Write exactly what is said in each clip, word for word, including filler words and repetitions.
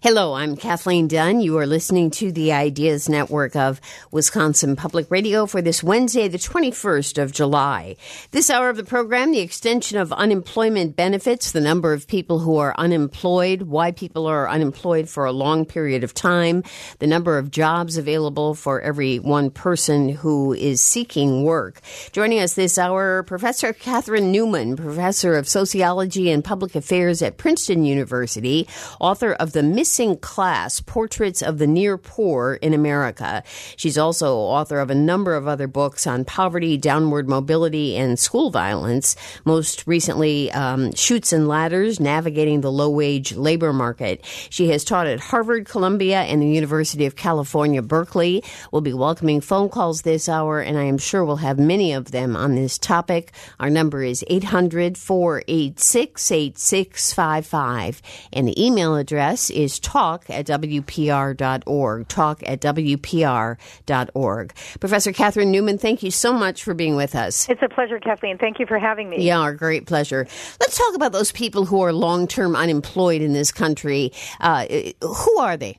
Hello, I'm Kathleen Dunn. You are listening to the Ideas Network of Wisconsin Public Radio for this Wednesday, the twenty-first of July. This hour of the program, the extension of unemployment benefits, the number of people who are unemployed, why people are unemployed for a long period of time, the number of jobs available for every one person who is seeking work. Joining us this hour, Professor Catherine Newman, Professor of Sociology and Public Affairs at Princeton University, author of The Missing Class, Portraits of the Near Poor in America. She's also author of a number of other books on poverty, downward mobility, and school violence. Most recently, um, Chutes and Ladders, Navigating the Low-Wage Labor Market. She has taught at Harvard, Columbia, and the University of California, Berkeley. We'll be welcoming phone calls this hour, and I am sure we'll have many of them on this topic. Our number is eight hundred, four eight six, eight six five five, and the email address is talk at W P R dot org, talk at W P R dot org. Professor Catherine Newman, thank you so much for being with us. It's a pleasure, Kathleen. Thank you for having me. Yeah, our great pleasure. Let's talk about those people who are long-term unemployed in this country. Uh, who are they?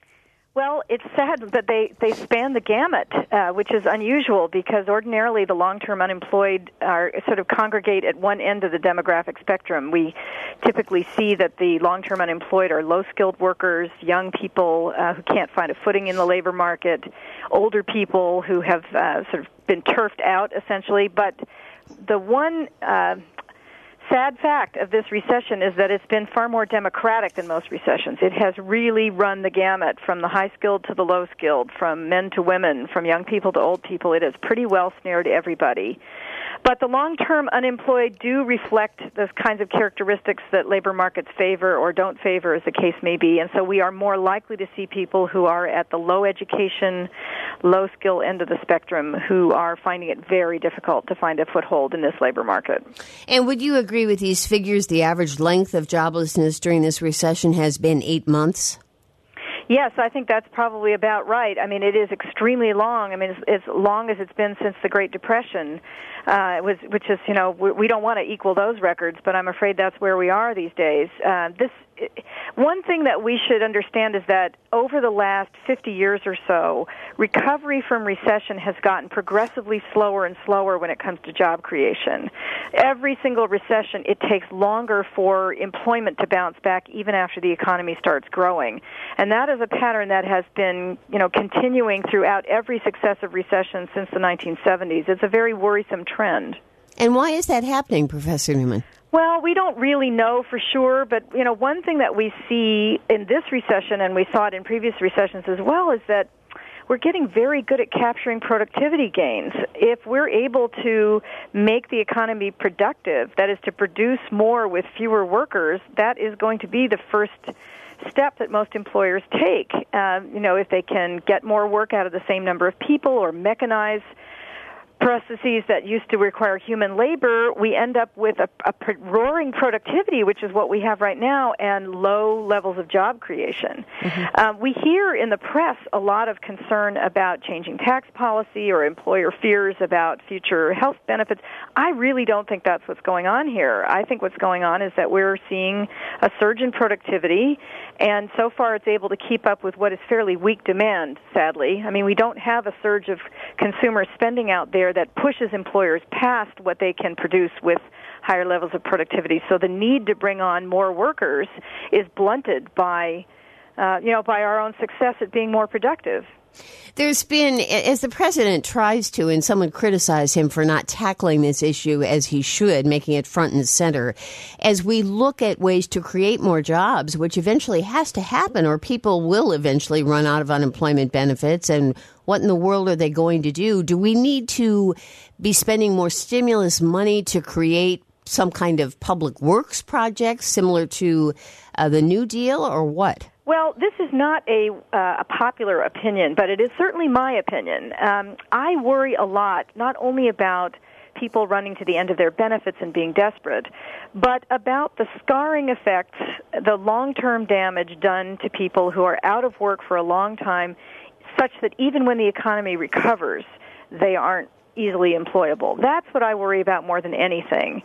Well, it's sad that they, they span the gamut, uh, which is unusual because ordinarily the long-term unemployed are sort of congregate at one end of the demographic spectrum. We typically see that the long-term unemployed are low-skilled workers, young people uh, who can't find a footing in the labor market, older people who have uh, sort of been turfed out, essentially. But the one uh, sad fact of this recession is that it's been far more democratic than most recessions. It has really run the gamut from the high-skilled to the low-skilled, from men to women, from young people to old people. It has pretty well snared everybody. But the long-term unemployed do reflect those kinds of characteristics that labor markets favor or don't favor, as the case may be. And so we are more likely to see people who are at the low education, low skill end of the spectrum who are finding it very difficult to find a foothold in this labor market. And would you agree with these figures? The average length of joblessness during this recession has been eight months? Yes, I think that's probably about right. I mean, it is extremely long. I mean, it's as long as it's been since the Great Depression, uh, it was, which is, you know, we, we don't want to equal those records, but I'm afraid that's where we are these days. Uh, this one thing that we should understand is that over the last fifty years or so, recovery from recession has gotten progressively slower and slower when it comes to job creation. Every single recession, it takes longer for employment to bounce back even after the economy starts growing. And that is a pattern that has been, you know, continuing throughout every successive recession since the nineteen seventies. It's a very worrisome trend. And why is that happening, Professor Newman? Well, we don't really know for sure, but, you know, one thing that we see in this recession, and we saw it in previous recessions as well, is that we're getting very good at capturing productivity gains. If we're able to make the economy productive, that is to produce more with fewer workers, that is going to be the first step that most employers take. Uh, you know, if they can get more work out of the same number of people or mechanize processes that used to require human labor, we end up with a, a roaring productivity, which is what we have right now, and low levels of job creation. Mm-hmm. Um, we hear in the press a lot of concern about changing tax policy or employer fears about future health benefits. I really don't think that's what's going on here. I think what's going on is that we're seeing a surge in productivity, and so far it's able to keep up with what is fairly weak demand, sadly. I mean, we don't have a surge of consumer spending out there that pushes employers past what they can produce with higher levels of productivity. So the need to bring on more workers is blunted by, uh, you know, by our own success at being more productive. There's been, as the president tries to, and someone criticized him for not tackling this issue as he should, making it front and center, as we look at ways to create more jobs, which eventually has to happen, or people will eventually run out of unemployment benefits, and what in the world are they going to do? Do we need to be spending more stimulus money to create some kind of public works project similar to uh, the New Deal, or what? Well, this is not a, uh, a popular opinion, but it is certainly my opinion. Um, I worry a lot, not only about people running to the end of their benefits and being desperate, but about the scarring effects, the long-term damage done to people who are out of work for a long time, such that even when the economy recovers, they aren't easily employable. That's what I worry about more than anything.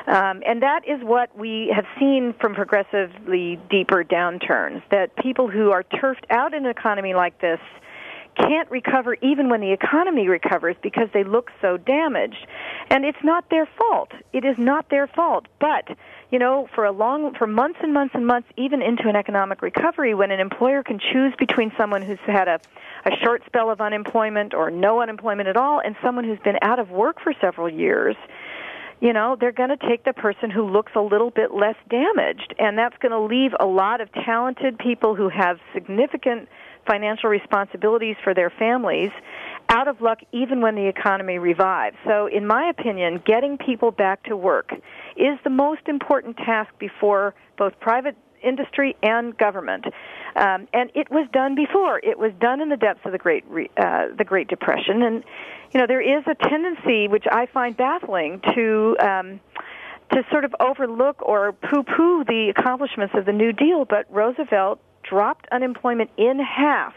Um, and that is what we have seen from progressively deeper downturns, that people who are turfed out in an economy like this can't recover even when the economy recovers because they look so damaged. And it's not their fault. It is not their fault. But, you know, for a long, for months and months and months, even into an economic recovery, when an employer can choose between someone who's had a, a short spell of unemployment or no unemployment at all and someone who's been out of work for several years, you know, they're going to take the person who looks a little bit less damaged. And that's going to leave a lot of talented people who have significant financial responsibilities for their families out of luck even when the economy revives. So in my opinion, getting people back to work is the most important task before both private industry and government. Um, and it was done before. It was done in the depths of the Great uh, the Great Depression. And, you know, there is a tendency, which I find baffling, to um, to sort of overlook or poo-poo the accomplishments of the New Deal. But Roosevelt dropped unemployment in half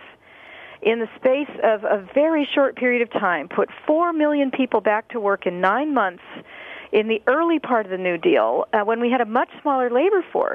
in the space of a very short period of time, put four million people back to work in nine months in the early part of the New Deal, uh, when we had a much smaller labor force.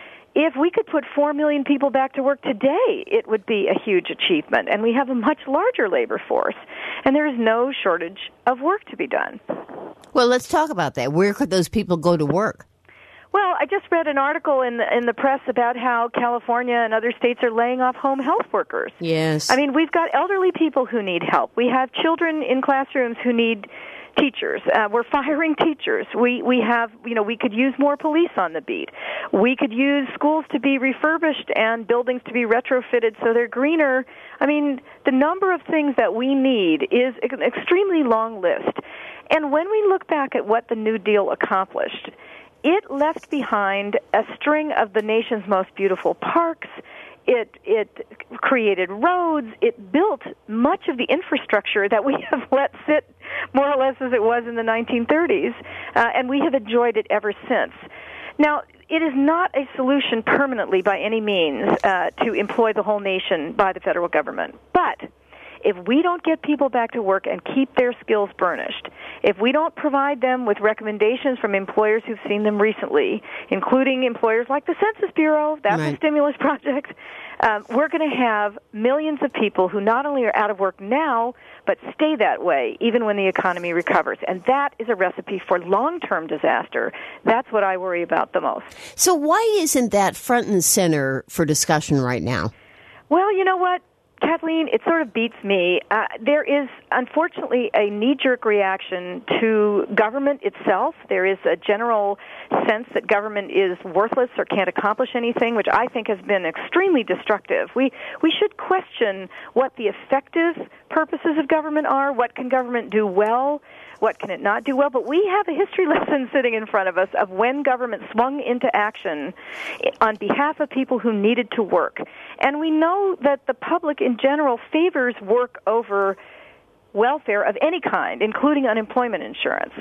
If we could put four million people back to work today, it would be a huge achievement. And we have a much larger labor force, and there is no shortage of work to be done. Well, let's talk about that. Where could those people go to work? Well, I just read an article in the, in the press about how California and other states are laying off home health workers. Yes. I mean, we've got elderly people who need help. We have children in classrooms who need teachers. Uh, we're firing teachers. We we have, you know, we could use more police on the beat. We could use schools to be refurbished and buildings to be retrofitted so they're greener. I mean, the number of things that we need is an extremely long list. And when we look back at what the New Deal accomplished, it left behind a string of the nation's most beautiful parks. It it created roads. It built much of the infrastructure that we have let sit more or less as it was in the nineteen thirties, uh, and we have enjoyed it ever since. Now, it is not a solution permanently by any means uh, to employ the whole nation by the federal government, but if we don't get people back to work and keep their skills burnished, if we don't provide them with recommendations from employers who've seen them recently, including employers like the Census Bureau, that's right. A stimulus project, um, we're going to have millions of people who not only are out of work now, but stay that way even when the economy recovers. And that is a recipe for long-term disaster. That's what I worry about the most. So why isn't that front and center for discussion right now? Well, you know what? Kathleen, it sort of beats me. Uh, there is, unfortunately, a knee-jerk reaction to government itself. There is a general sense that government is worthless or can't accomplish anything, which I think has been extremely destructive. We we should question what the effective purposes of government are, what can government do well, what can it not do well. But we have a history lesson sitting in front of us of when government swung into action on behalf of people who needed to work. And we know that the public in general favors work over welfare of any kind, including unemployment insurance.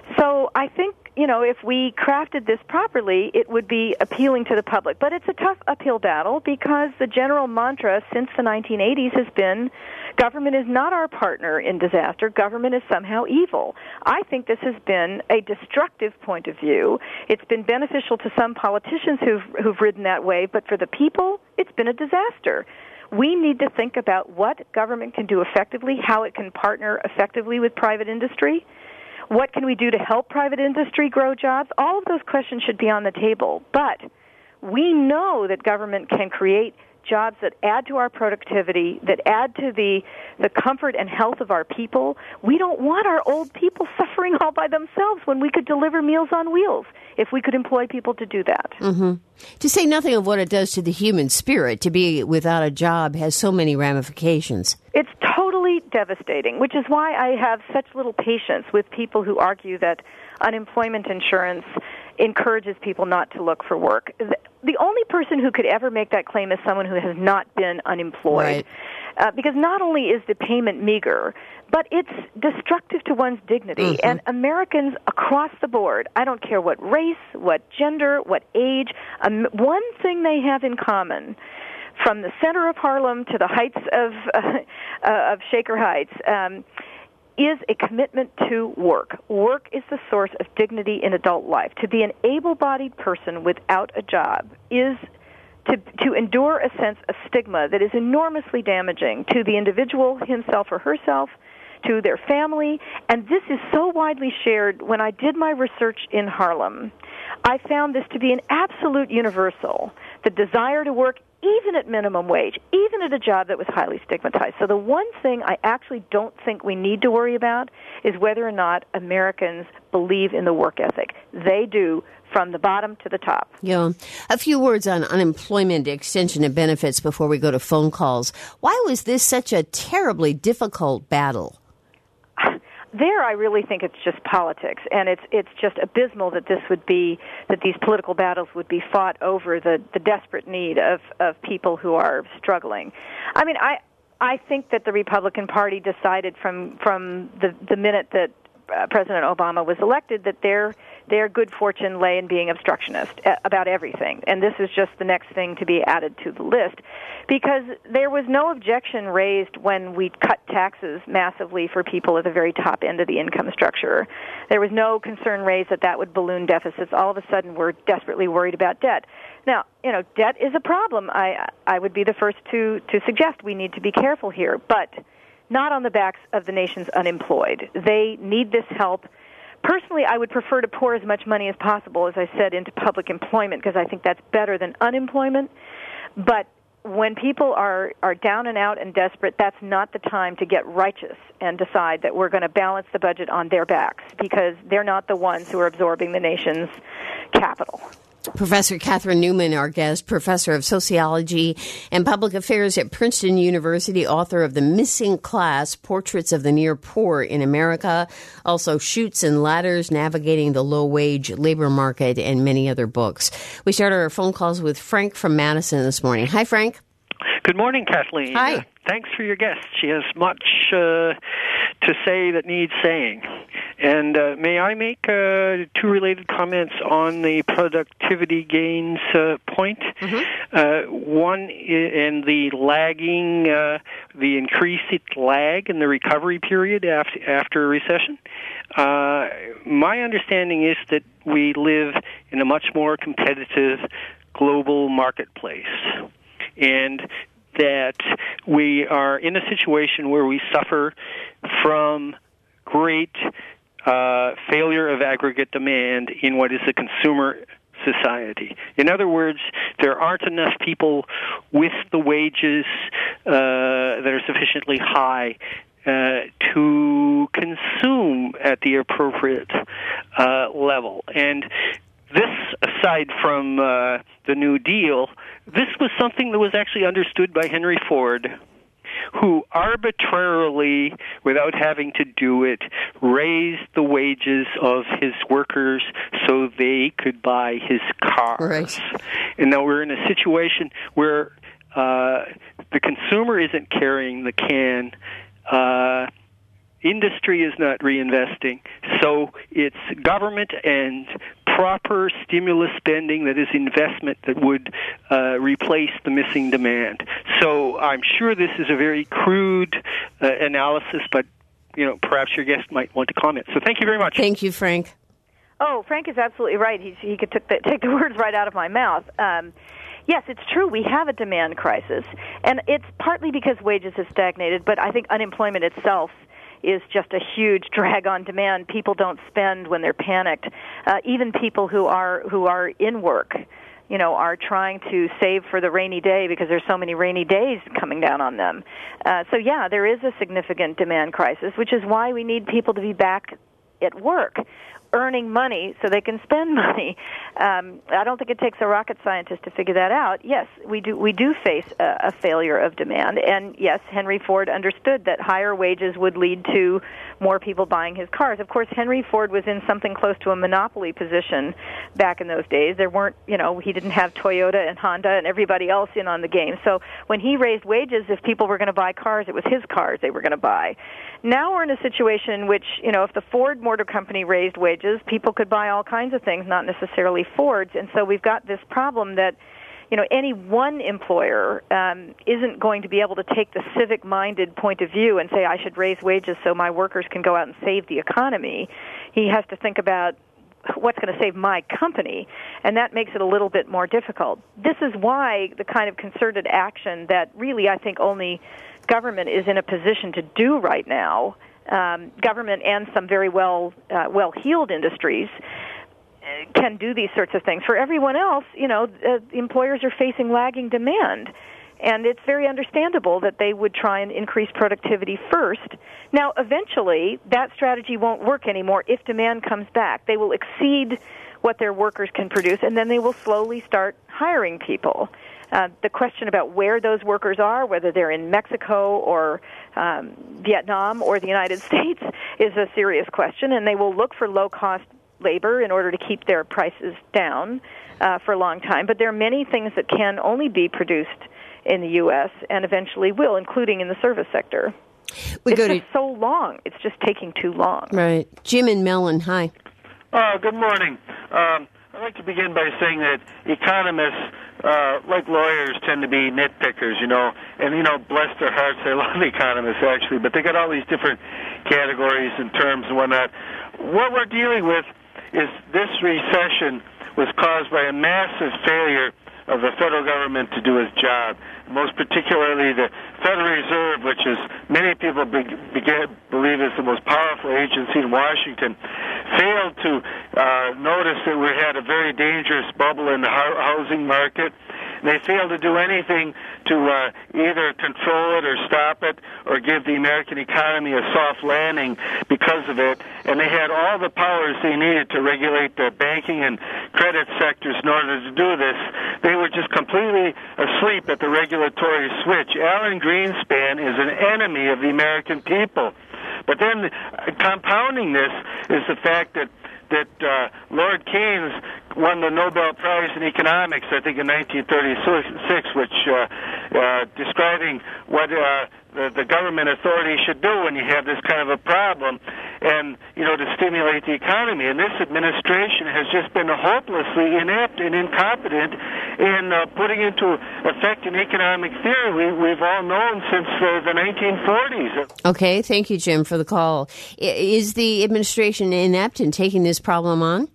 So I think, you know, if we crafted this properly, it would be appealing to the public. But it's a tough uphill battle because the general mantra since the nineteen eighties has been government is not our partner in disaster. Government is somehow evil. I think this has been a destructive point of view. It's been beneficial to some politicians who've, who've ridden that way, but for the people, it's been a disaster. We need to think about what government can do effectively, how it can partner effectively with private industry. What can we do to help private industry grow jobs? All of those questions should be on the table. But we know that government can create jobs that add to our productivity, that add to the, the comfort and health of our people. We don't want our old people suffering all by themselves when we could deliver Meals on Wheels, if we could employ people to do that. Mm-hmm. To say nothing of what it does to the human spirit, to be without a job has so many ramifications. It's totally devastating, which is why I have such little patience with people who argue that unemployment insurance encourages people not to look for work. The only person who could ever make that claim is someone who has not been unemployed. Right. Uh, because not only is the payment meager, but it's destructive to one's dignity. Mm-hmm. And Americans across the board, I don't care what race, what gender, what age, um, one thing they have in common, from the center of Harlem to the heights of uh, uh, of Shaker Heights, um, is a commitment to work. Work is the source of dignity in adult life. To be an able-bodied person without a job is to, to endure a sense of stigma that is enormously damaging to the individual himself or herself, to their family, and this is so widely shared. When I did my research in Harlem, I found this to be an absolute universal, the desire to work even at minimum wage, even at a job that was highly stigmatized. So the one thing I actually don't think we need to worry about is whether or not Americans believe in the work ethic. They do, from the bottom to the top. Yeah. A few words on unemployment extension of benefits before we go to phone calls. Why was this such a terribly difficult battle? There, I really think it's just politics, and it's it's just abysmal that this would be that these political battles would be fought over the, the desperate need of, of people who are struggling. I mean, I I think that the Republican Party decided from from the the minute that uh, President Obama was elected that their their good fortune lay in being obstructionist about everything, and this is just the next thing to be added to the list, because there was no objection raised when we cut taxes massively for people at the very top end of the income structure. There was no concern raised that that would balloon deficits. All of a sudden, we're desperately worried about debt. Now, you know, debt is a problem. I I would be the first to to suggest we need to be careful here, but not on the backs of the nation's unemployed. They need this help. Personally, I would prefer to pour as much money as possible, as I said, into public employment, because I think that's better than unemployment. But when people are, are down and out and desperate, that's not the time to get righteous and decide that we're going to balance the budget on their backs, because they're not the ones who are absorbing the nation's capital. Professor Catherine Newman, our guest, professor of sociology and public affairs at Princeton University, author of The Missing Class, Portraits of the Near Poor in America, also Chutes and Ladders, Navigating the Low-Wage Labor Market, and many other books. We started our phone calls with Frank from Madison this morning. Hi, Frank. Good morning, Kathleen. Hi. Uh, thanks for your guest. She has much uh, to say that needs saying. And uh, may I make uh, two related comments on the productivity gains uh, point? Mm-hmm. Uh, one, in the lagging, uh, the increased lag in the recovery period after, after a recession. Uh, my understanding is that we live in a much more competitive global marketplace, and that we are in a situation where we suffer from great uh, failure of aggregate demand in what is a consumer society. In other words, there aren't enough people with the wages uh, that are sufficiently high Uh, to consume at the appropriate uh, level. And this, aside from uh, the New Deal, this was something that was actually understood by Henry Ford, who arbitrarily, without having to do it, raised the wages of his workers so they could buy his cars. Right. And now we're in a situation where uh, the consumer isn't carrying the can. Uh, industry is not reinvesting, so it's government and proper stimulus spending that is investment that would uh, replace the missing demand. So I'm sure this is a very crude uh, analysis, but you know, perhaps your guest might want to comment. So thank you very much. Thank you, Frank. Oh, Frank is absolutely right. He, he could took the, take the words right out of my mouth. Um, Yes, it's true. We have a demand crisis, and it's partly because wages have stagnated, but I think unemployment itself is just a huge drag on demand. People don't spend when they're panicked. Uh, even people who are who are in work, you know, are trying to save for the rainy day because there's so many rainy days coming down on them. Uh, so, yeah, there is a significant demand crisis, which is why we need people to be back at work, earning money so they can spend money. Um, I don't think it takes a rocket scientist to figure that out. Yes, we do we do face a, a failure of demand, and yes, Henry Ford understood that higher wages would lead to more people buying his cars. Of course, Henry Ford was in something close to a monopoly position back in those days. There weren't, you know, he didn't have Toyota and Honda and everybody else in on the game. So when he raised wages, if people were going to buy cars, it was his cars they were going to buy. Now we're in a situation in which, you know, if the Ford Motor Company raised wages, people could buy all kinds of things, not necessarily Fords. And so we've got this problem that, you know, any one employer um, isn't going to be able to take the civic-minded point of view and say, I should raise wages so my workers can go out and save the economy. He has to think about what's going to save my company, and that makes it a little bit more difficult. This is why the kind of concerted action that really I think only government is in a position to do right now, um, government and some very well, uh, well-heeled industries, can do these sorts of things. For everyone else, you know, uh, employers are facing lagging demand, and it's very understandable that they would try and increase productivity first. Now, eventually, that strategy won't work anymore if demand comes back. They will exceed what their workers can produce, and then they will slowly start hiring people. Uh, the question about where those workers are, whether they're in Mexico or um, Vietnam or the United States, is a serious question, and they will look for low-cost labor in order to keep their prices down uh, for a long time. But there are many things that can only be produced in the U S and eventually will, including in the service sector. We it's go just to... so long. It's just taking too long. Right. Jim and Mellon, hi. Uh, good morning. Um, I'd like to begin by saying that economists, uh, like lawyers, tend to be nitpickers, you know, and, you know, bless their hearts, I love economists, actually, but they got all these different categories and terms and whatnot. What we're dealing with is this recession was caused by a massive failure of the federal government to do its job, most particularly the Federal Reserve, which is many people be, begin, believe is the most powerful agency in Washington, failed to uh, notice that we had a very dangerous bubble in the housing market. They failed to do anything to uh, either control it or stop it or give the American economy a soft landing because of it. And they had all the powers they needed to regulate the banking and credit sectors in order to do this. They were just completely asleep at the regulatory switch. Alan Greenspan is an enemy of the American people. But then uh, compounding this is the fact that that uh, Lord Keynes won the Nobel Prize in Economics, I think in nineteen thirty-six, which uh, uh, describing what uh, the, the government authority should do when you have this kind of a problem, and you know, to stimulate the economy. And this administration has just been hopelessly inept and incompetent in uh, putting into effect an economic theory we, we've all known since uh, the nineteen forties. Okay, thank you, Jim, for the call. Is the administration inept in taking this problem on?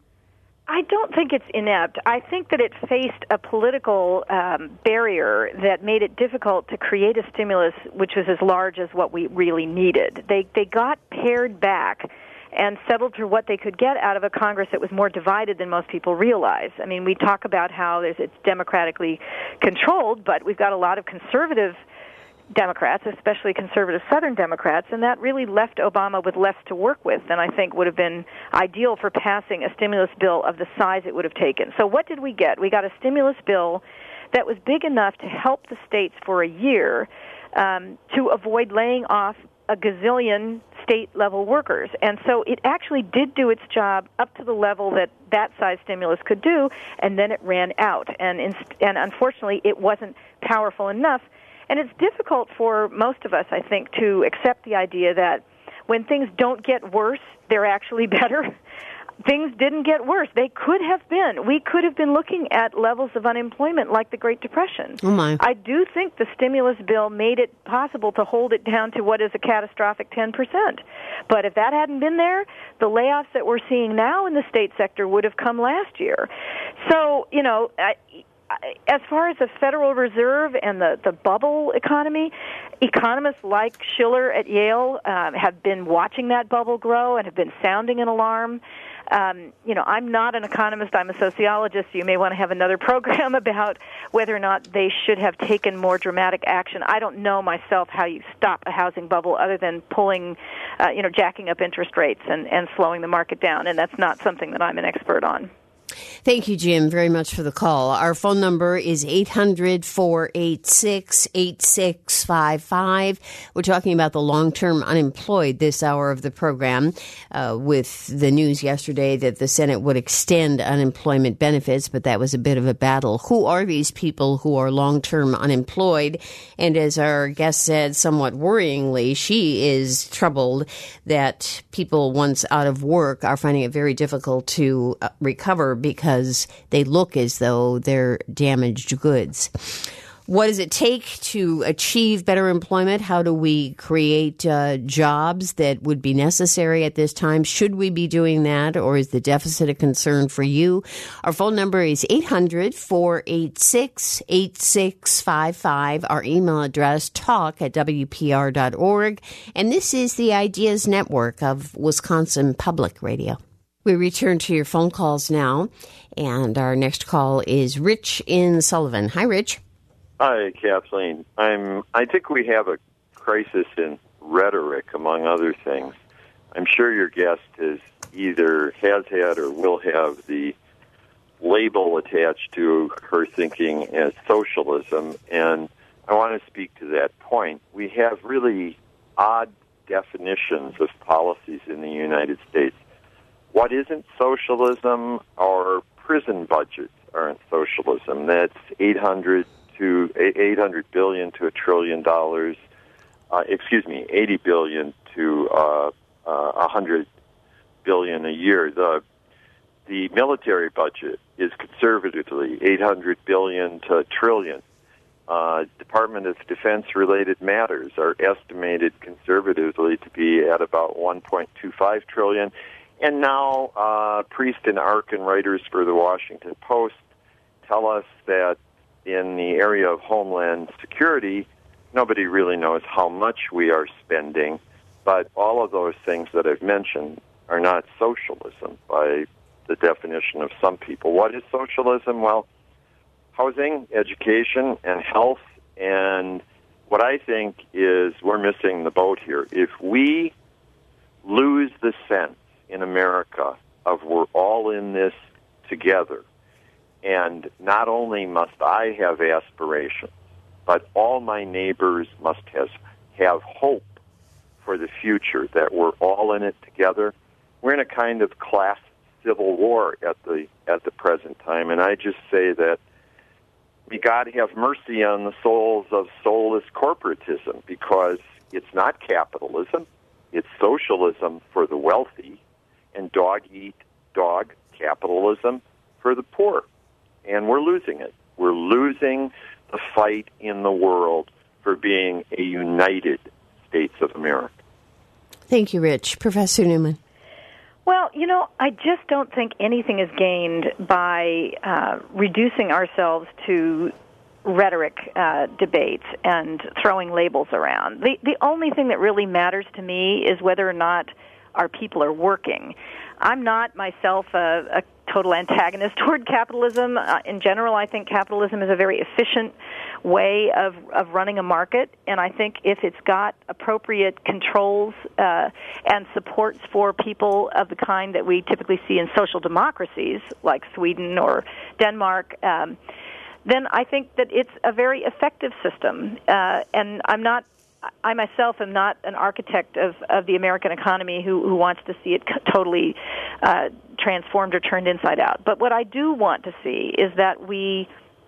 I don't think it's inept. I think that it faced a political um, barrier that made it difficult to create a stimulus which was as large as what we really needed. They they got pared back and settled for what they could get out of a Congress that was more divided than most people realize. I mean, we talk about how there's, it's democratically controlled, but we've got a lot of conservative Democrats, especially conservative Southern Democrats, and that really left Obama with less to work with than I think would have been ideal for passing a stimulus bill of the size it would have taken. So what did we get? We got a stimulus bill that was big enough to help the states for a year um, to avoid laying off a gazillion state-level workers. And so it actually did do its job up to the level that that size stimulus could do, and then it ran out. And, in, and unfortunately, it wasn't powerful enough. And it's difficult for most of us, I think, to accept the idea that when things don't get worse, they're actually better. Things didn't get worse. They could have been. We could have been looking at levels of unemployment like the Great Depression. Oh my. I do think the stimulus bill made it possible to hold it down to what is a catastrophic ten percent. But if that hadn't been there, the layoffs that we're seeing now in the state sector would have come last year. So, you know, I, as far as the Federal Reserve and the, the bubble economy, economists like Schiller at Yale um, have been watching that bubble grow and have been sounding an alarm. Um, you know, I'm not an economist. I'm a sociologist. You may want to have another program about whether or not they should have taken more dramatic action. I don't know myself how you stop a housing bubble other than pulling, uh, you know, jacking up interest rates and, and slowing the market down, and that's not something that I'm an expert on. Thank you, Jim, very much for the call. Our phone number is eight hundred, four eight six, eight six five five. We're talking about the long-term unemployed this hour of the program uh, with the news yesterday that the Senate would extend unemployment benefits, but that was a bit of a battle. Who are these people who are long-term unemployed? And as our guest said, somewhat worryingly, she is troubled that people once out of work are finding it very difficult to uh, recover because because they look as though they're damaged goods. What does it take to achieve better employment? How do we create uh, jobs that would be necessary at this time? Should we be doing that, or is the deficit a concern for you? Our phone number is eight hundred, four eight six, eight six five five. Our email address, talk at w p r dot org. And this is the Ideas Network of Wisconsin Public Radio. We return to your phone calls now, and our next call is Rich in Sullivan. Hi, Rich. Hi, Kathleen. I'm. I think we have a crisis in rhetoric, among other things. I'm sure your guest has either has had or will have the label attached to her thinking as socialism, and I want to speak to that point. We have really odd definitions of policies in the United States. What isn't socialism? Our prison budgets aren't socialism. That's eight hundred to eight hundred billion to a trillion dollars. Uh, excuse me, eighty billion to uh, uh, one hundred billion a year. The the military budget is conservatively eight hundred billion to a trillion. Uh, Department of Defense related matters are estimated conservatively to be at about one point two five trillion. And now, uh, Priest and Arkin, writers for the Washington Post, tell us that in the area of Homeland Security, nobody really knows how much we are spending, but all of those things that I've mentioned are not socialism by the definition of some people. What is socialism? Well, housing, education, and health, and what I think is we're missing the boat here. If we lose the sense in America of we're all in this together, and not only must I have aspirations, but all my neighbors must have, have hope for the future, that we're all in it together. We're in a kind of class civil war at the at the present time, and I just say that may God have mercy on the souls of soulless corporatism, because it's not capitalism, it's socialism for the wealthy, and dog-eat-dog capitalism for the poor. And we're losing it. We're losing the fight in the world for being a united States of America. Thank you, Rich. Professor Newman. Well, you know, I just don't think anything is gained by uh, reducing ourselves to rhetoric uh, debates and throwing labels around. The, the only thing that really matters to me is whether or not our people are working. I'm not myself a, a total antagonist toward capitalism. Uh, in general, I think capitalism is a very efficient way of, of running a market, and I think if it's got appropriate controls uh, and supports for people of the kind that we typically see in social democracies like Sweden or Denmark, um, then I think that it's a very effective system. Uh, and I'm not I myself am not an architect of, of the American economy who, who wants to see it totally uh, transformed or turned inside out. But what I do want to see is that we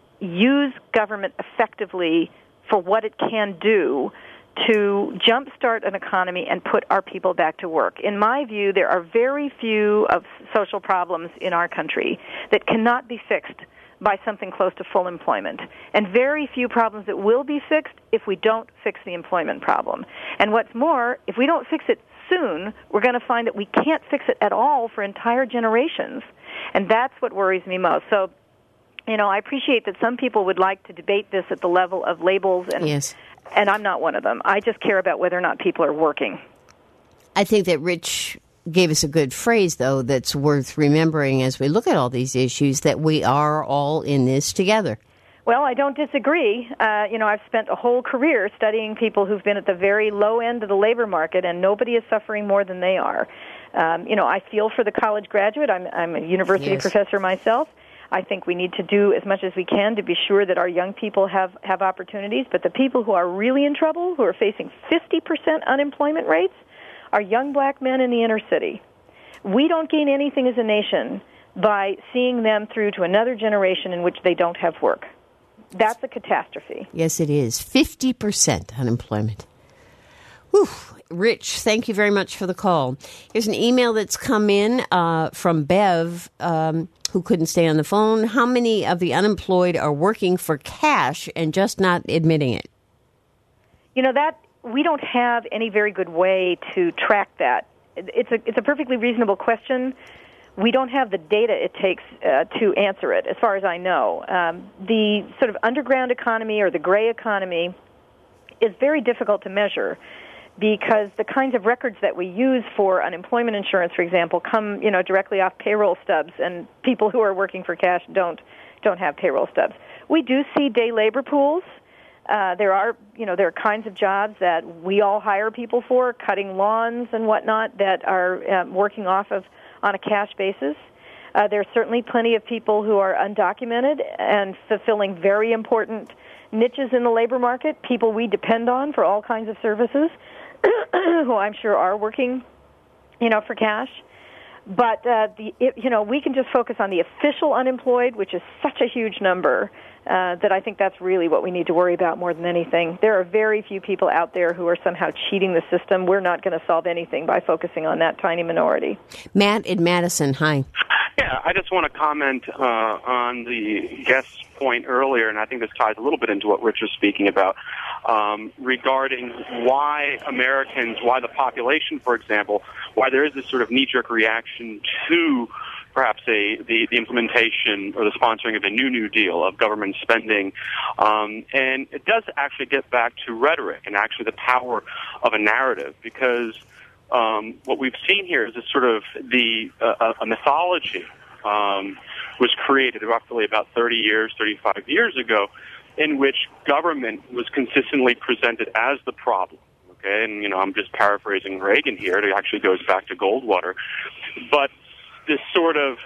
use government effectively for what it can do to jumpstart an economy and put our people back to work. In my view, there are very few of social problems in our country that cannot be fixed by something close to full employment, and very few problems that will be fixed if we don't fix the employment problem. And what's more, if we don't fix it soon, we're going to find that we can't fix it at all for entire generations, and that's what worries me most. So, you know, I appreciate that some people would like to debate this at the level of labels, and yes. and I'm not one of them. I just care about whether or not people are working. I think that Rich gave us a good phrase, though, that's worth remembering as we look at all these issues, that we are all in this together. Well, I don't disagree. Uh, you know, I've spent a whole career studying people who've been at the very low end of the labor market, and nobody is suffering more than they are. Um, you know, I feel for the college graduate. I'm, I'm a university yes. professor myself. I think we need to do as much as we can to be sure that our young people have, have opportunities, but the people who are really in trouble, who are facing fifty percent unemployment rates, are young black men in the inner city. We don't gain anything as a nation by seeing them through to another generation in which they don't have work. That's a catastrophe. Yes, it is. fifty percent unemployment. Whew. Rich, thank you very much for the call. Here's an email that's come in uh, from Bev, um, who couldn't stay on the phone. How many of the unemployed are working for cash and just not admitting it? You know, that we don't have any very good way to track that. It's a it's a perfectly reasonable question. We don't have the data it takes uh, to answer it, as far as I know. Um, the sort of underground economy or the gray economy is very difficult to measure because the kinds of records that we use for unemployment insurance, for example, come, you know, directly off payroll stubs, and people who are working for cash don't don't have payroll stubs. We do see day labor pools. Uh, there are, you know, there are kinds of jobs that we all hire people for, cutting lawns and whatnot, that are uh, working off of on a cash basis. Uh, there's certainly plenty of people who are undocumented and fulfilling very important niches in the labor market, people we depend on for all kinds of services, who I'm sure are working, you know, for cash. But, uh, the it, you know, we can just focus on the official unemployed, which is such a huge number, uh, that I think that's really what we need to worry about more than anything. There are very few people out there who are somehow cheating the system. We're not going to solve anything by focusing on that tiny minority. Matt in Madison, hi. Yeah, I just want to comment uh, on the guest's point earlier, and I think this ties a little bit into what Rich was speaking about, um, regarding why Americans, why the population, for example, why there is this sort of knee-jerk reaction to perhaps a the, the implementation or the sponsoring of a new New Deal of government spending. Um, and it does actually get back to rhetoric and actually the power of a narrative, because Um, what we've seen here is this sort of the uh, a mythology um, was created roughly about thirty years, thirty-five years ago, in which government was consistently presented as the problem. Okay, and you know I'm just paraphrasing Reagan here. It actually goes back to Goldwater, but this sort of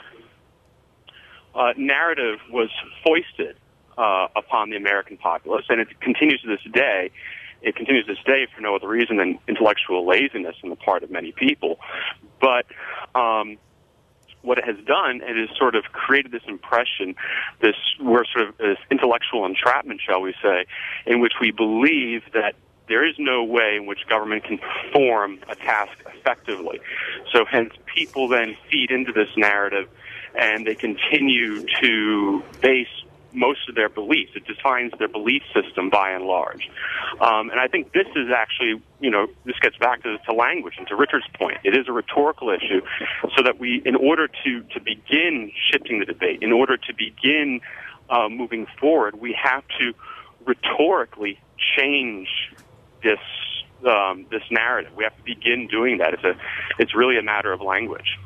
uh, narrative was foisted uh, upon the American populace, and it continues to this day. It continues this day for no other reason than intellectual laziness on the part of many people. But um, what it has done, it has sort of created this impression, this we're sort of this intellectual entrapment, shall we say, in which we believe that there is no way in which government can perform a task effectively. So hence people then feed into this narrative, and they continue to base most of their beliefs. It defines their belief system by and large. Um, and I think this is actually, you know, this gets back to, to language and to Richard's point. It is a rhetorical issue, so that we, in order to, to begin shifting the debate, in order to begin uh, moving forward, we have to rhetorically change this um, this narrative. We have to begin doing that. It's a, it's really a matter of language.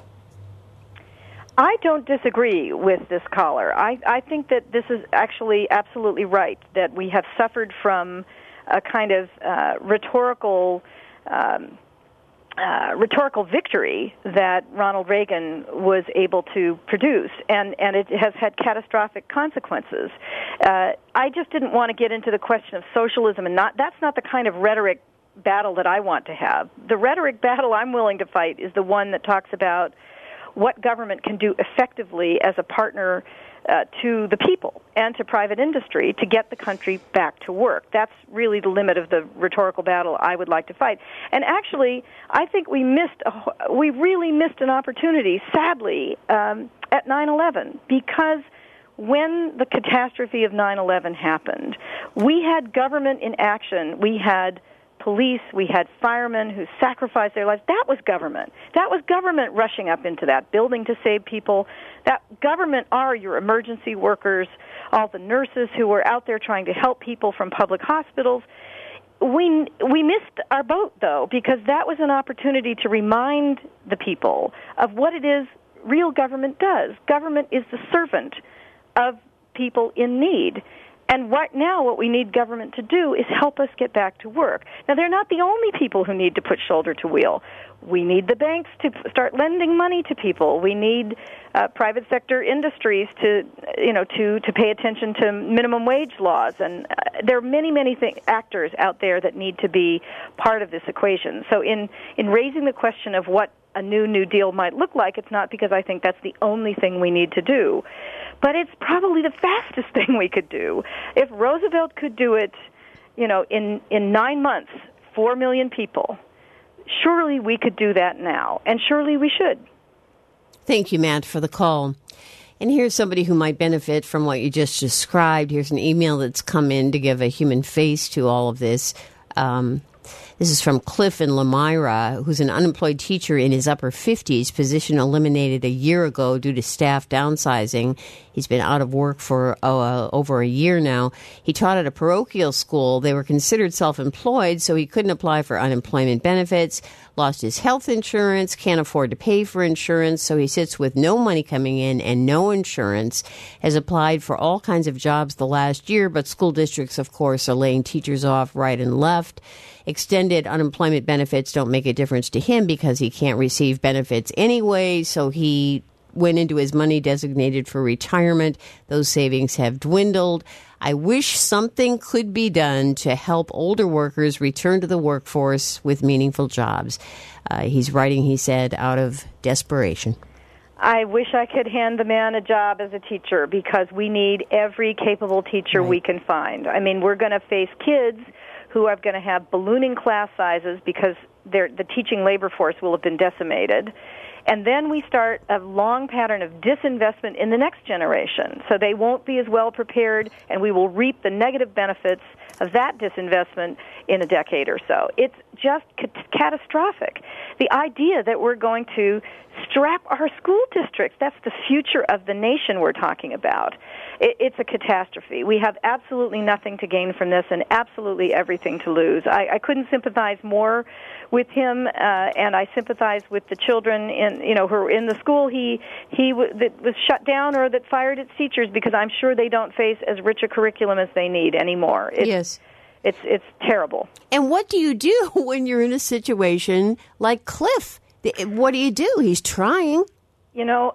I don't disagree with this caller. I, I think that this is actually absolutely right, that we have suffered from a kind of uh, rhetorical um, uh, rhetorical victory that Ronald Reagan was able to produce, and, and it has had catastrophic consequences. Uh, I just didn't want to get into the question of socialism, and not that's not the kind of rhetoric battle that I want to have. The rhetoric battle I'm willing to fight is the one that talks about what government can do effectively as a partner uh, to the people and to private industry to get the country back to work. That's really the limit of the rhetorical battle I would like to fight. And actually, I think we missed, a, we really missed an opportunity, sadly, um, at nine eleven, because when the catastrophe of nine eleven happened, we had government in action. We had police, we had firemen who sacrificed their lives. That was government. That was government rushing up into that building to save people. That government are your emergency workers, all the nurses who were out there trying to help people from public hospitals. We we missed our boat, though, because that was an opportunity to remind the people of what it is real government does. Government is the servant of people in need. And right now what we need government to do is help us get back to work. Now, they're not the only people who need to put shoulder to wheel. We need the banks to start lending money to people. We need uh, private sector industries to, you know, to, to pay attention to minimum wage laws. And uh, there are many, many th- actors out there that need to be part of this equation. So in, in raising the question of what a new New Deal might look like, it's not because I think that's the only thing we need to do. But it's probably the fastest thing we could do. If Roosevelt could do it, you know, in, in nine months, four million people. Surely we could do that now, and surely we should. Thank you, Matt, for the call. And here's somebody who might benefit from what you just described. Here's an email that's come in to give a human face to all of this. Um, this is from Cliff in Lamira, who's an unemployed teacher in his upper fifties, position eliminated a year ago due to staff downsizing. He's been out of work for uh, over a year now. He taught at a parochial school. They were considered self-employed, so he couldn't apply for unemployment benefits, lost his health insurance, can't afford to pay for insurance, so he sits with no money coming in and no insurance, has applied for all kinds of jobs the last year, but school districts, of course, are laying teachers off right and left. Extended unemployment benefits don't make a difference to him because he can't receive benefits anyway, so he went into his money designated for retirement. Those savings have dwindled. I wish something could be done to help older workers return to the workforce with meaningful jobs. Uh, he's writing, he said, out of desperation. I wish I could hand the man a job as a teacher because we need every capable teacher right. we can find. I mean, we're going to face kids who are going to have ballooning class sizes because the teaching labor force will have been decimated. And then we start a long pattern of disinvestment in the next generation. So they won't be as well prepared, and we will reap the negative benefits of that disinvestment in a decade or so. It's just ca- catastrophic. The idea that we're going to strap our school districts, that's the future of the nation we're talking about. It, it's a catastrophe. We have absolutely nothing to gain from this and absolutely everything to lose. I, I couldn't sympathize more with him, uh, and I sympathize with the children in, you know, who are in the school he he w- that was shut down or that fired its teachers because I'm sure they don't face as rich a curriculum as they need anymore. It's, yes. It's it's terrible. And what do you do when you're in a situation like Cliff? What do you do? He's trying. You know,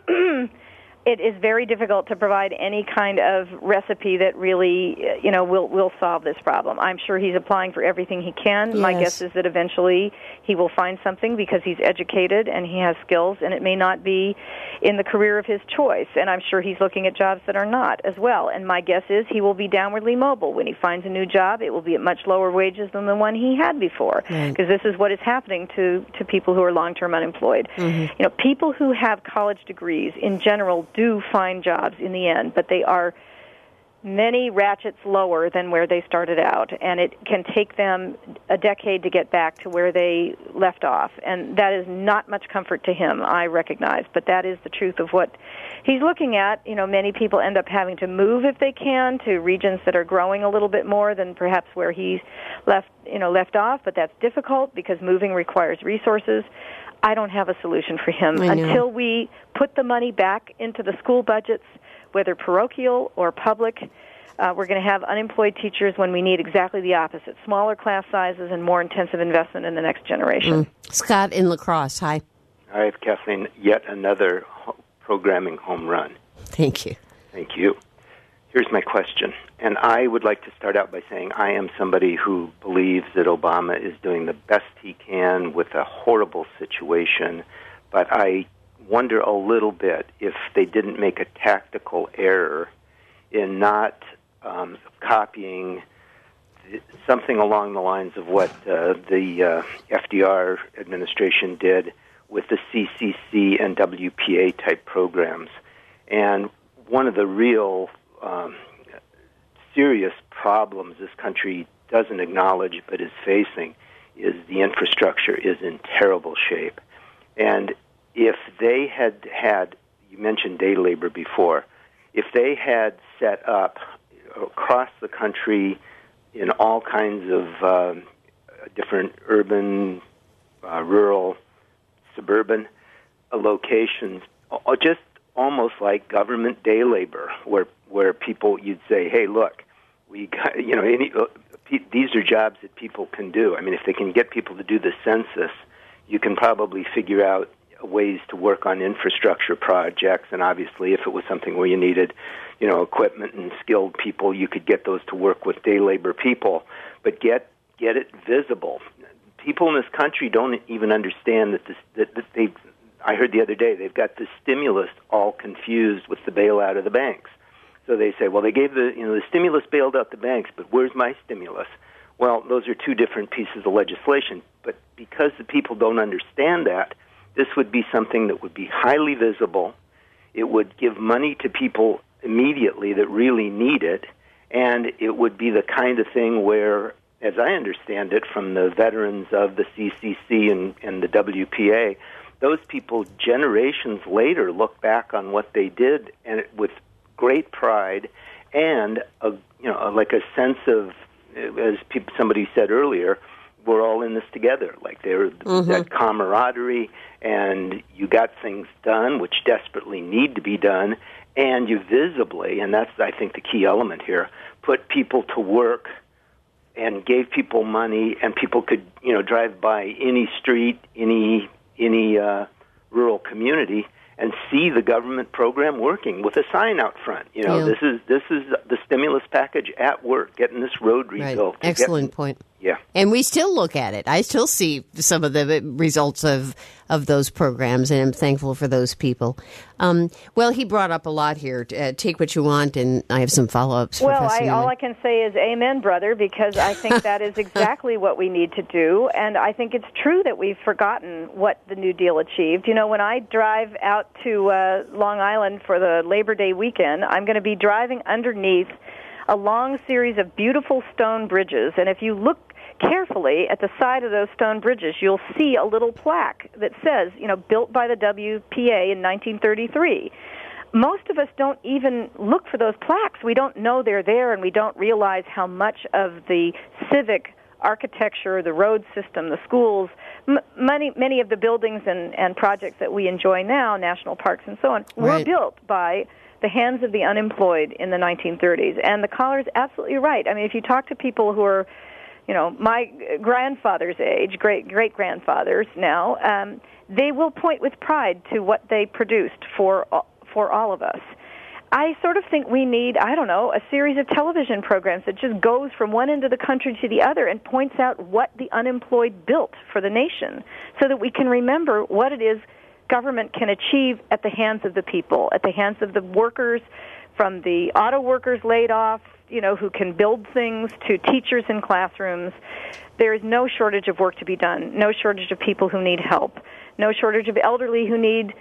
it is very difficult to provide any kind of recipe that really, you know, will will solve this problem. I'm sure he's applying for everything he can. Yes. My guess is that eventually he will find something because he's educated and he has skills, and it may not be in the career of his choice. And I'm sure he's looking at jobs that are not as well. And my guess is he will be downwardly mobile. When he finds a new job, it will be at much lower wages than the one he had before, because right. this is what is happening to, to people who are long-term unemployed. Mm-hmm. You know, people who have college degrees in general do find jobs in the end, but they are many ratchets lower than where they started out, and it can take them a decade to get back to where they left off, and that is not much comfort to him, I recognize, but that is the truth of what he's looking at. You know, many people end up having to move if they can to regions that are growing a little bit more than perhaps where he's left, you know, left off, but that's difficult because moving requires resources. I don't have a solution for him until we put the money back into the school budgets, whether parochial or public. Uh, we're going to have unemployed teachers when we need exactly the opposite, smaller class sizes and more intensive investment in the next generation. Mm. Scott in La Crosse, hi. Hi, Kathleen. Yet another ho- programming home run. Thank you. Thank you. Here's my question, and I would like to start out by saying I am somebody who believes that Obama is doing the best he can with a horrible situation, but I wonder a little bit if they didn't make a tactical error in not um, copying th- something along the lines of what uh, the uh, F D R administration did with the C C C and W P A type programs. And one of the real um, serious problems this country doesn't acknowledge but is facing is the infrastructure is in terrible shape. And if they had had, you mentioned day labor before, if they had set up across the country in all kinds of uh, different urban, uh, rural, suburban uh, locations, uh, just almost like government day labor, where where people, you'd say, hey, look, we got, you know, any, uh, pe- these are jobs that people can do. I mean, if they can get people to do the census, you can probably figure out ways to work on infrastructure projects, and obviously if it was something where you needed, you know, equipment and skilled people, you could get those to work with day labor people, but get get it visible. People in this country don't even understand that this that, that they I heard the other day they've got the stimulus all confused with the bailout of the banks. So they say, well, they gave the, you know, the stimulus bailed out the banks, but where's my stimulus? Well, those are two different pieces of legislation. But because the people don't understand that, this would be something that would be highly visible. It would give money to people immediately that really need it, and it would be the kind of thing where, as I understand it from the veterans of the C C C and, and the W P A, those people generations later look back on what they did and with great pride and a, you know, like a sense of, as people, somebody said earlier, we're all in this together. Like there, mm-hmm. that camaraderie, and you got things done which desperately need to be done, and you visibly, and that's I think the key element here, put people to work and gave people money, and people could you know drive by any street, any any uh, rural community, and see the government program working with a sign out front. You know, yeah. this is this is the stimulus package at work, getting this road rebuilt. Right. Excellent get, point. Yeah. And we still look at it. I still see some of the results of, of those programs, and I'm thankful for those people. Um, well, he brought up a lot here. Uh, take what you want, and I have some follow-ups. Well, I, all I can say is amen, brother, because I think that is exactly what we need to do, and I think it's true that we've forgotten what the New Deal achieved. You know, when I drive out to uh, Long Island for the Labor Day weekend, I'm going to be driving underneath a long series of beautiful stone bridges, and if you look carefully at the side of those stone bridges, you'll see a little plaque that says, you know, built by the W P A in nineteen thirty-three. Most of us don't even look for those plaques. We don't know they're there, and we don't realize how much of the civic architecture, the road system, the schools, m- many many of the buildings and, and projects that we enjoy now, national parks and so on, right. were built by the hands of the unemployed in the nineteen thirties. And the caller's absolutely right. I mean, if you talk to people who are you know, my grandfather's age, great great grandfathers now, um, they will point with pride to what they produced for for all of us. I sort of think we need, I don't know, a series of television programs that just goes from one end of the country to the other and points out what the unemployed built for the nation, so that we can remember what it is government can achieve at the hands of the people, at the hands of the workers, from the auto workers laid off, you know, who can build things, to teachers in classrooms. There is no shortage of work to be done, no shortage of people who need help, no shortage of elderly who need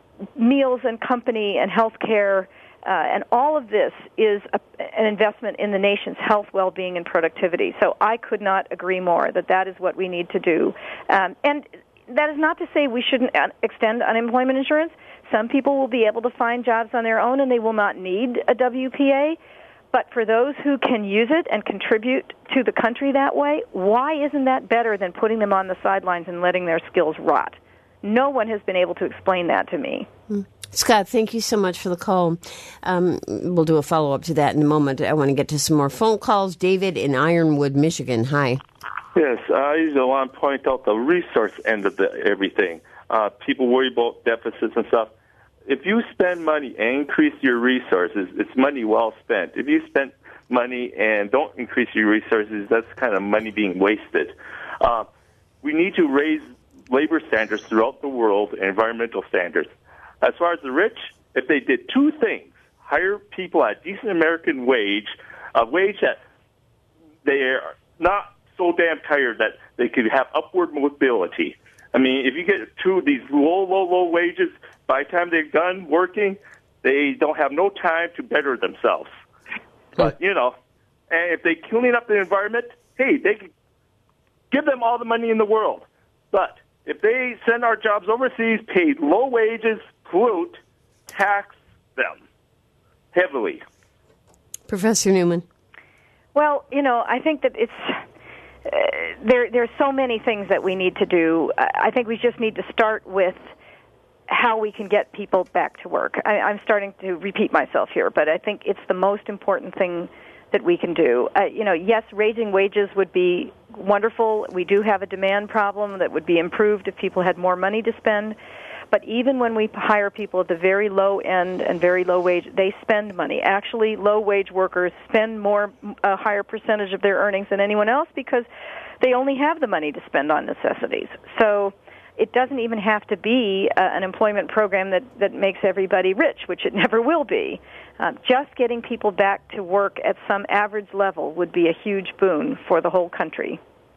meals and company and health care, uh, and all of this is a, an investment in the nation's health, well-being, and productivity. So I could not agree more that that is what we need to do. Um, and that is not to say we shouldn't extend unemployment insurance. Some people will be able to find jobs on their own, and they will not need a W P A. But for those who can use it and contribute to the country that way, why isn't that better than putting them on the sidelines and letting their skills rot? No one has been able to explain that to me. Mm. Scott, thank you so much for the call. Um, we'll do a follow-up to that in a moment. I want to get to some more phone calls. David in Ironwood, Michigan. Hi. Yes, I usually want to point out the resource end of the, everything. Uh, people worry about deficits and stuff. If you spend money and increase your resources, it's money well spent. If you spend money and don't increase your resources, that's kind of money being wasted. Uh, we need to raise labor standards throughout the world and environmental standards. As far as the rich, if they did two things, hire people at a decent American wage, a wage that they're not so damn tired that they could have upward mobility. I mean, if you get two of these low, low, low wages, by the time they're done working, they don't have no time to better themselves. But, you know, and if they clean up the environment, hey, they can give them all the money in the world. But if they send our jobs overseas, pay low wages, pollute, tax them heavily. Professor Newman. Well, you know, I think that it's uh, there. There's so many things that we need to do. I think we just need to start with how we can get people back to work. I, I'm starting to repeat myself here, but I think it's the most important thing that we can do. Uh, you know, yes, raising wages would be wonderful. We do have a demand problem that would be improved if people had more money to spend. But even when we hire people at the very low end and very low wage, they spend money. Actually, low-wage workers spend more, a higher percentage of their earnings than anyone else because they only have the money to spend on necessities. So it doesn't even have to be uh, an employment program that, that makes everybody rich, which it never will be. Uh, just getting people back to work at some average level would be a huge boon for the whole country.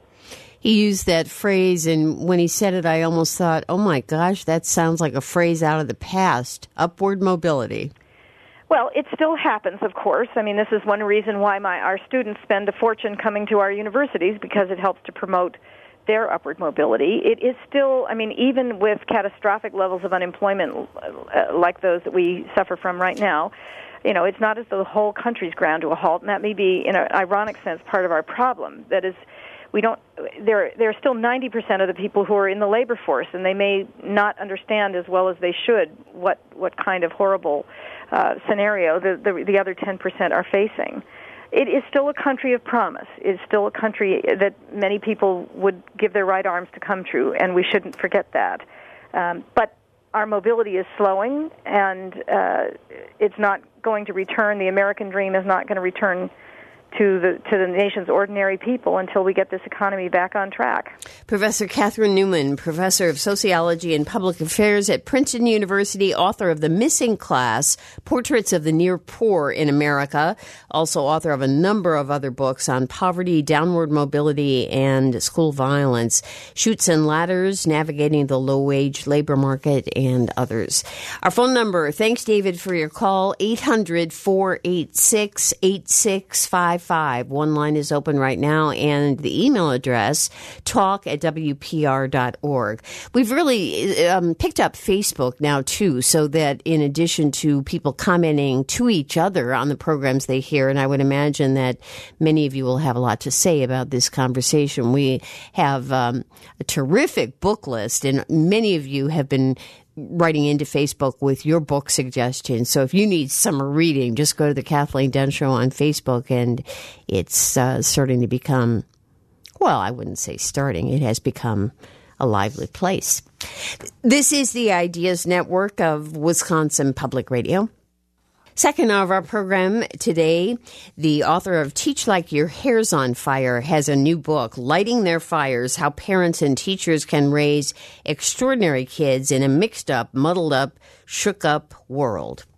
He used that phrase, and when he said it, I almost thought, oh my gosh, that sounds like a phrase out of the past, upward mobility. Well, it still happens, of course. I mean, this is one reason why my our students spend a fortune coming to our universities, because it helps to promote their upward mobility. It is still, I mean, even with catastrophic levels of unemployment uh, like those that we suffer from right now, you know, it's not as though the whole country's ground to a halt, and that may be, in an ironic sense, part of our problem. That is, we don't, there, there are still ninety percent of the people who are in the labor force, and they may not understand as well as they should what, what kind of horrible uh, scenario the, the, the other ten percent are facing. It is still a country of promise. It is still a country that many people would give their right arms to come to, and we shouldn't forget that. Um, but our mobility is slowing, and uh, it's not going to return. The American dream is not going to return to the to the nation's ordinary people until we get this economy back on track. Professor Catherine Newman, professor of sociology and public affairs at Princeton University, author of The Missing Class, Portraits of the Near Poor in America, also author of a number of other books on poverty, downward mobility, and school violence, Chutes and Ladders, Navigating the Low-Wage Labor Market, and others. Our phone number, thanks, David, for your call, eight hundred, four eight six, eight six five five. One line is open right now, and the email address, talk at w p r dot org. We've really um, picked up Facebook now, too, so that in addition to people commenting to each other on the programs they hear, and I would imagine that many of you will have a lot to say about this conversation, we have um, a terrific book list, and many of you have been writing into Facebook with your book suggestions. So if you need summer reading, just go to the Kathleen Dunn Show on Facebook, and it's uh, starting to become, well, I wouldn't say starting. It has become a lively place. This is the Ideas Network of Wisconsin Public Radio. Second of our program today, the author of Teach Like Your Hair's on Fire has a new book, Lighting Their Fires, How Parents and Teachers Can Raise Extraordinary Kids in a Mixed Up, Muddled Up, Shook Up World.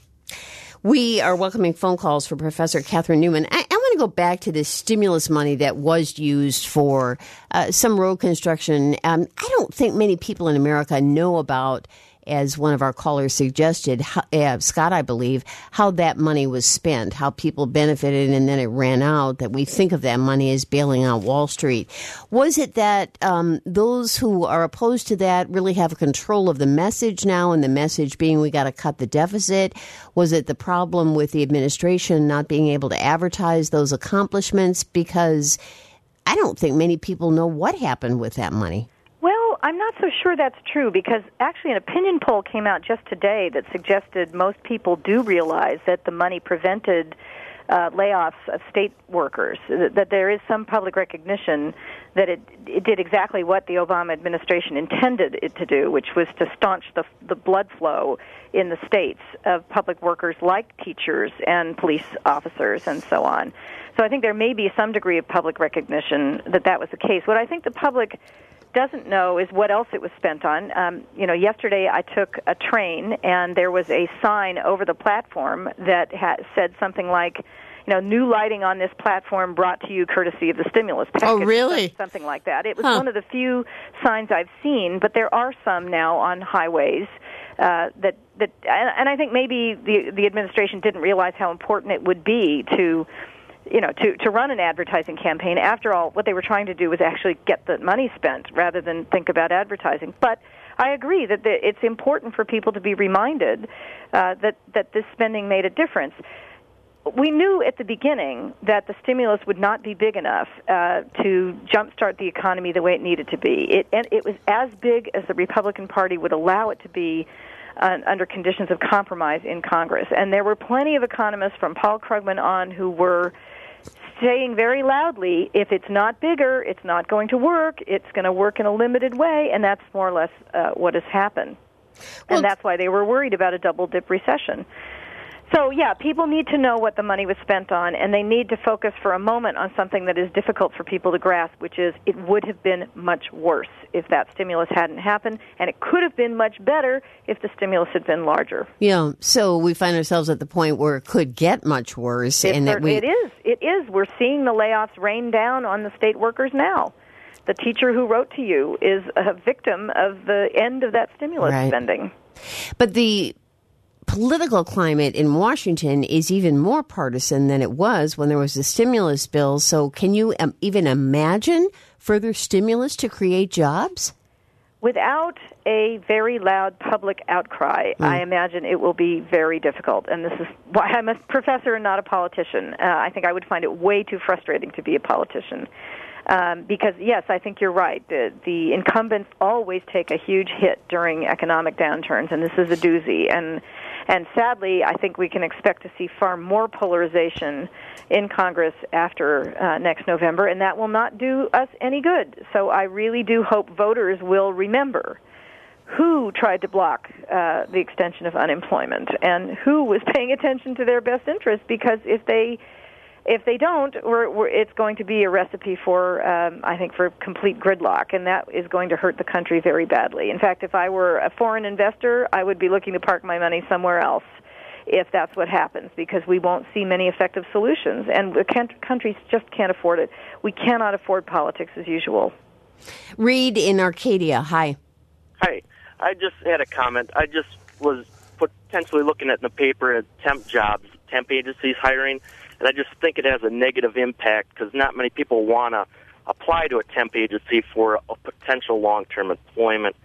We are welcoming phone calls for Professor Catherine Newman. I, I want to go back to this stimulus money that was used for uh, some road construction. Um, I don't think many people in America know about, as one of our callers suggested, how, uh, Scott, I believe, how that money was spent, how people benefited and then it ran out, that we think of that money as bailing out Wall Street. Was it that um, those who are opposed to that really have control of the message now, and the message being we got to cut the deficit? Was it the problem with the administration not being able to advertise those accomplishments? Because I don't think many people know what happened with that money. Well, I'm not so sure that's true, because actually an opinion poll came out just today that suggested most people do realize that the money prevented uh, layoffs of state workers, that, that there is some public recognition that it, it did exactly what the Obama administration intended it to do, which was to staunch the, the blood flow in the states of public workers like teachers and police officers and so on. So I think there may be some degree of public recognition that that was the case. What I think the public doesn't know is what else it was spent on. Um, you know, yesterday I took a train, and there was a sign over the platform that ha- said something like, you know, new lighting on this platform brought to you courtesy of the stimulus package. Oh, really? Something like that. It was huh. one of the few signs I've seen, but there are some now on highways uh, that that, and I think maybe the the administration didn't realize how important it would be to, you know, to, to run an advertising campaign. After all, what they were trying to do was actually get the money spent rather than think about advertising. But I agree that the, it's important for people to be reminded uh, that, that this spending made a difference. We knew at the beginning that the stimulus would not be big enough uh, to jumpstart the economy the way it needed to be. It, and it was as big as the Republican Party would allow it to be uh, under conditions of compromise in Congress. And there were plenty of economists from Paul Krugman on who were saying very loudly, if it's not bigger, it's not going to work, it's going to work in a limited way, and that's more or less uh, what has happened. Well, and that's why they were worried about a double-dip recession. So, yeah, people need to know what the money was spent on, and they need to focus for a moment on something that is difficult for people to grasp, which is it would have been much worse if that stimulus hadn't happened, and it could have been much better if the stimulus had been larger. Yeah, so we find ourselves at the point where it could get much worse. It, and that we... it is. It is. We're seeing the layoffs rain down on the state workers now. The teacher who wrote to you is a victim of the end of that stimulus right. spending. But the political climate in Washington is even more partisan than it was when there was the stimulus bill. So can you um, even imagine further stimulus to create jobs? Without a very loud public outcry, mm. I imagine it will be very difficult. And this is why I'm a professor and not a politician. Uh, I think I would find it way too frustrating to be a politician. Um, because, yes, I think you're right. The, the incumbents always take a huge hit during economic downturns, and this is a doozy. And and sadly, I think we can expect to see far more polarization in Congress after uh, next November, and that will not do us any good. So I really do hope voters will remember who tried to block uh, the extension of unemployment and who was paying attention to their best interest, because if they If they don't, we're, we're, it's going to be a recipe for, um, I think, for complete gridlock, and that is going to hurt the country very badly. In fact, if I were a foreign investor, I would be looking to park my money somewhere else if that's what happens, because we won't see many effective solutions, and the countries just can't afford it. We cannot afford politics as usual. Reed in Arcadia, hi. Hi. I just had a comment. I just was potentially looking at in the paper at temp jobs, temp agencies hiring. And I just think it has a negative impact because not many people want to apply to a temp agency for a potential long-term employment.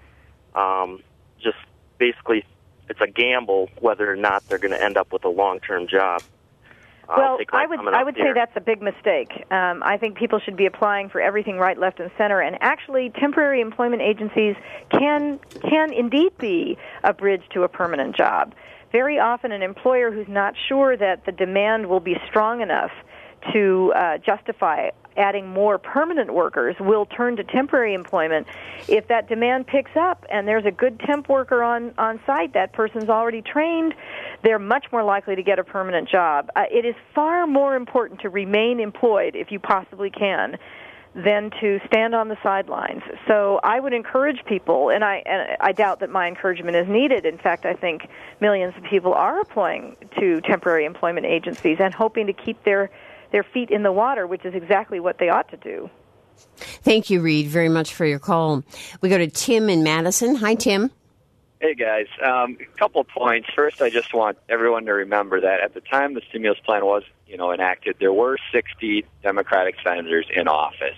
Um, just basically, it's a gamble whether or not they're going to end up with a long-term job. Well, I would I would say that's a big mistake. Um, I think people should be applying for everything right, left, and center. And actually, temporary employment agencies can can indeed be a bridge to a permanent job. Very often an employer who's not sure that the demand will be strong enough to uh, justify adding more permanent workers will turn to temporary employment. If that demand picks up and there's a good temp worker on, on site, that person's already trained, they're much more likely to get a permanent job. Uh, it is far more important to remain employed, if you possibly can, than to stand on the sidelines. So I would encourage people, and I and I doubt that my encouragement is needed. In fact, I think millions of people are applying to temporary employment agencies and hoping to keep their, their feet in the water, which is exactly what they ought to do. Thank you, Reed, very much for your call. We go to Tim in Madison. Hi, Tim. Hey, guys. Um, a couple of points. First, I just want everyone to remember that at the time the stimulus plan was, you know, enacted, there were sixty Democratic senators in office.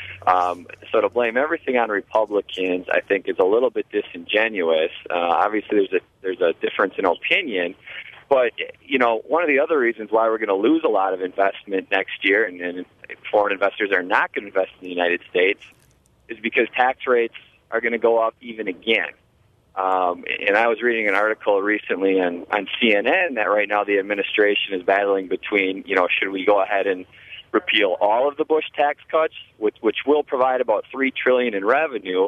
Um, so to blame everything on Republicans, I think, is a little bit disingenuous. Uh, obviously, there's a there's a difference in opinion, but you know, one of the other reasons why we're going to lose a lot of investment next year, and, and foreign investors are not going to invest in the United States, is because tax rates are going to go up even again. Um, and I was reading an article recently on, on C N N that right now the administration is battling between, you know, should we go ahead and repeal all of the Bush tax cuts, which, which will provide about three trillion dollars in revenue,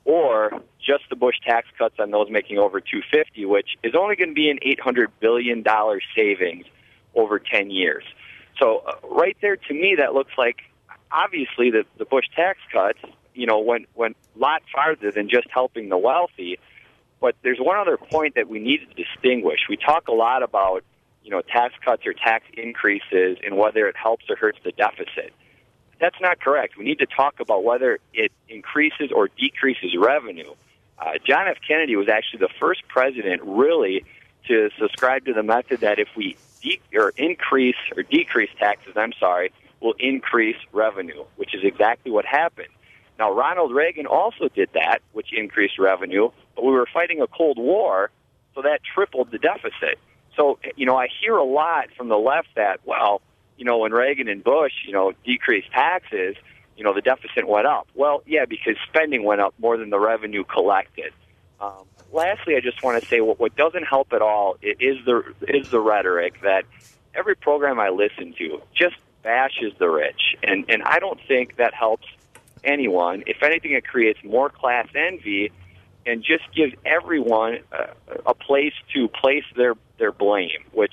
or just the Bush tax cuts on those making over two hundred fifty, which is only going to be an eight hundred billion dollars savings over ten years. So uh, right there, to me, that looks like obviously the, the Bush tax cuts, you know, went, went a lot farther than just helping the wealthy. But there's one other point that we need to distinguish. We talk a lot about, you know, tax cuts or tax increases and whether it helps or hurts the deficit. That's not correct. We need to talk about whether it increases or decreases revenue. Uh, John F. Kennedy was actually the first president really to subscribe to the method that if we de- or increase or decrease taxes, I'm sorry, will increase revenue, which is exactly what happened. Now, Ronald Reagan also did that, which increased revenue, but we were fighting a Cold War, so that tripled the deficit. So, you know, I hear a lot from the left that, well, you know, when Reagan and Bush, you know, decreased taxes, you know, the deficit went up. Well, yeah, because spending went up more than the revenue collected. Um, lastly, I just want to say what, what doesn't help at all is the is the rhetoric that every program I listen to just bashes the rich, and and I don't think that helps anyone. If anything, it creates more class envy and just gives everyone a, a place to place their, their blame, which,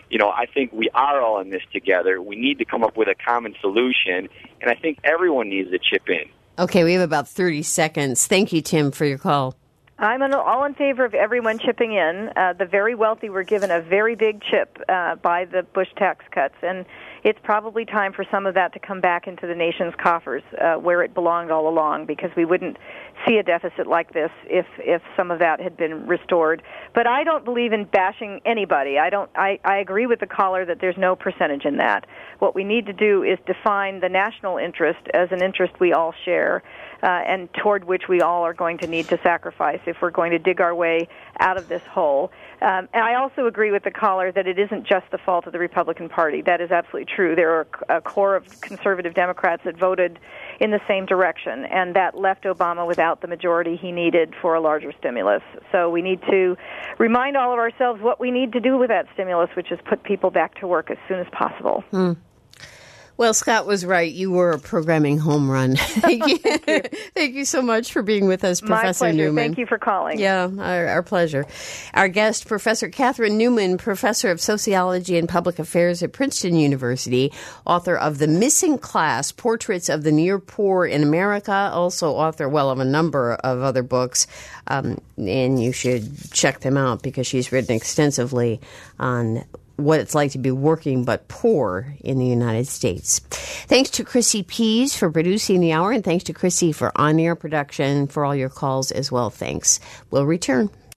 you know, I think we are all in this together. We need to come up with a common solution, and I think everyone needs to chip in. Okay, we have about thirty seconds. Thank you, Tim, for your call. I'm all in favor of everyone chipping in. Uh, the very wealthy were given a very big chip uh, by the Bush tax cuts, and it's probably time for some of that to come back into the nation's coffers uh, where it belonged all along, because we wouldn't see a deficit like this if if some of that had been restored. But I don't believe in bashing anybody. I don't. I, I agree with the caller that there's no percentage in that. What we need to do is define the national interest as an interest we all share, uh, and toward which we all are going to need to sacrifice if we're going to dig our way out of this hole. Um, and I also agree with the caller that it isn't just the fault of the Republican Party. That is absolutely true. There are a core of conservative Democrats that voted in the same direction, and that left Obama without the majority he needed for a larger stimulus. So we need to remind all of ourselves what we need to do with that stimulus, which is put people back to work as soon as possible. Hmm. Well, Scott was right. You were a programming home run. Thank you. Thank you. Thank you so much for being with us, Professor My pleasure. Newman. Thank you for calling. Yeah, our, our pleasure. Our guest, Professor Catherine Newman, Professor of Sociology and Public Affairs at Princeton University, author of The Missing Class, Portraits of the Near Poor in America, also author, well, of a number of other books. Um, and you should check them out because she's written extensively on what it's like to be working but poor in the United States. Thanks to Chrissy Pease for producing the hour, and thanks to Chrissy for on-air production, for all your calls as well. Thanks. We'll return.